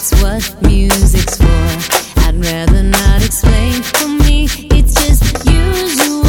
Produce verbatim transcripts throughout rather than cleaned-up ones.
That's what music's for. I'd rather not explain. For me, it's just usual.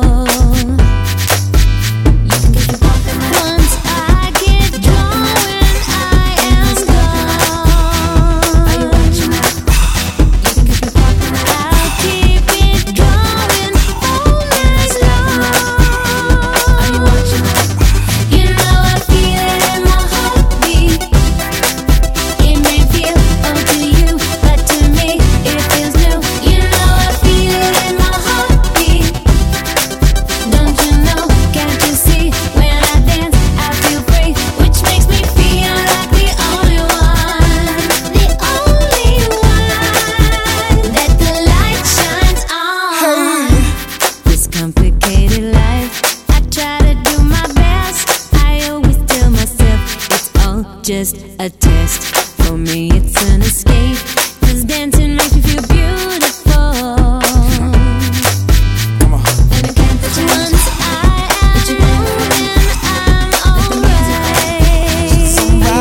You can keep it bumping. Once I get going, I am gone. Are you watching that? You can keep it bumping. I'll keep it going all night long. Are you watching that? You know I feel it in my heartbeat. It may feel old to you, but to me it feels new. You know I feel it in my heartbeat. Don't you know? Can't you see? When I dance, I feel free, which makes me feel like the only one, the only one that the light shines on. This complicated life, I try to do my best. I always tell myself it's all just a test. For me, it's an escape, 'cause dancing makes me feel beautiful. And I can't put you once I am moving, I'm alright.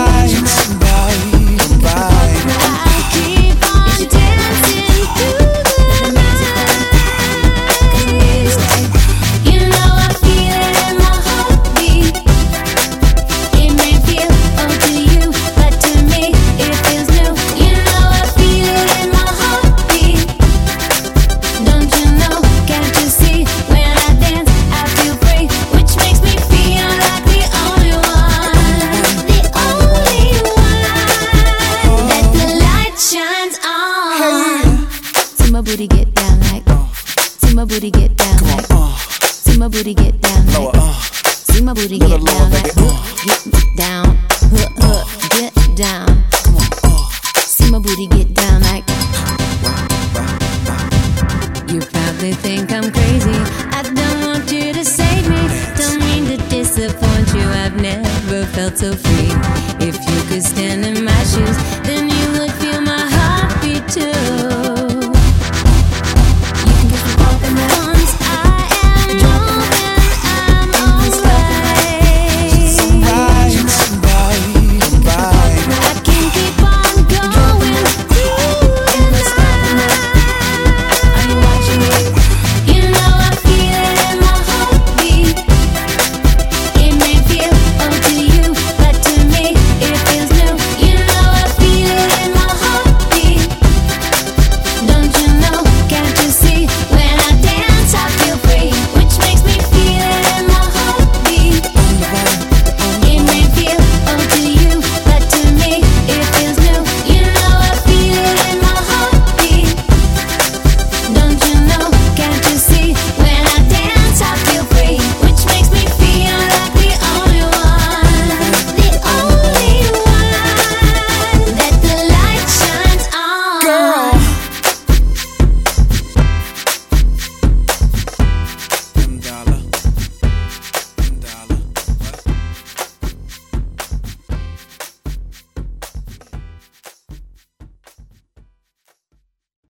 I'll keep on dancing through the night. You know I feel it in my heartbeat. It may feel old to you, but to me it feels new. You know I feel it in my heartbeat. Don't you know? Can't you see? When I dance, I feel free, which makes me feel like the only one, the only one that the light shines on. See my booty get down like, see my booty get down like, see my booty get down like, see my booty get down like.